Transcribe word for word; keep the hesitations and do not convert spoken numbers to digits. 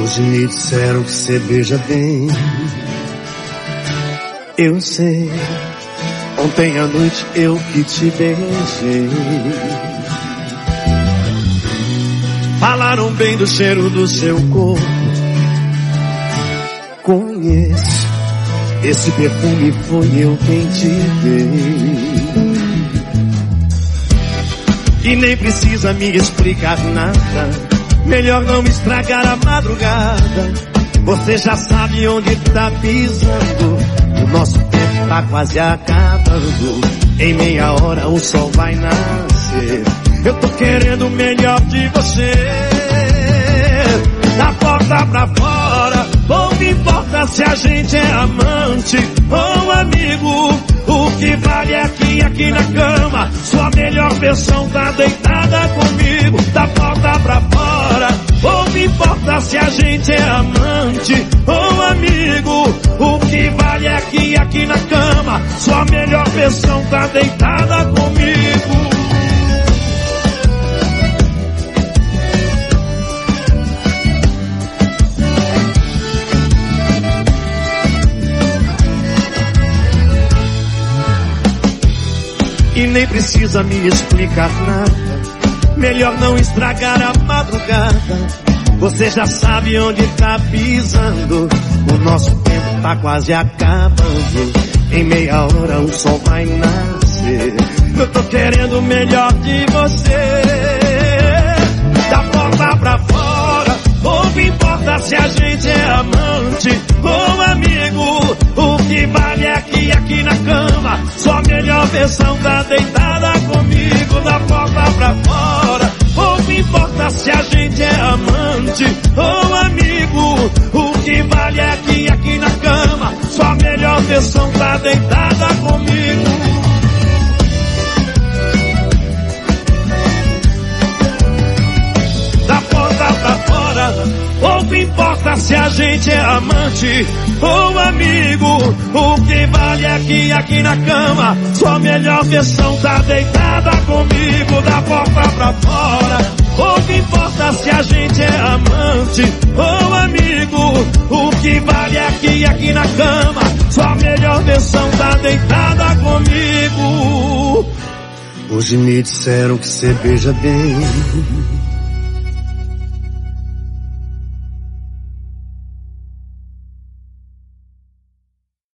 Hoje me disseram que cê beija bem. Eu sei, ontem à noite eu que te beijei. Falaram bem do cheiro do seu corpo. Conheço, esse perfume foi eu quem te dei. E nem precisa me explicar nada, melhor não estragar a madrugada. Você já sabe onde tá pisando, o nosso tempo tá quase acabando. Em meia hora o sol vai nascer. Eu tô querendo o melhor de você. Da porta pra fora, pouco importa se a gente é amante ou amigo. O que vale é aqui, aqui na cama. Sua melhor versão tá deitada comigo. Da porta pra fora, pouco importa se a gente é amante ou amigo. O que vale é aqui, aqui na cama. Sua melhor versão tá deitada comigo. E nem precisa me explicar nada, melhor não estragar a madrugada. Você já sabe onde tá pisando, o nosso tempo tá quase acabando. Em meia hora o sol vai nascer. Eu tô querendo o melhor de você. Da porta pra fora, pouco importa se a gente é amante ou amigo. O que vale é aqui, aqui na cama. Sua melhor versão tá deitada comigo. Da porta pra fora, pouco importa se a gente é amante ou amigo. O que vale é aqui, aqui na cama. Sua melhor versão tá deitada comigo. Da porta pra fora, pouco importa se a gente é amante ou amigo. O que vale é aqui, aqui na cama. Sua melhor versão tá deitada comigo. Da porta pra fora, pouco importa se a gente é amante ou amigo. O que vale é aqui, aqui na cama. Sua melhor versão tá deitada comigo. Hoje me disseram que cê beija bem.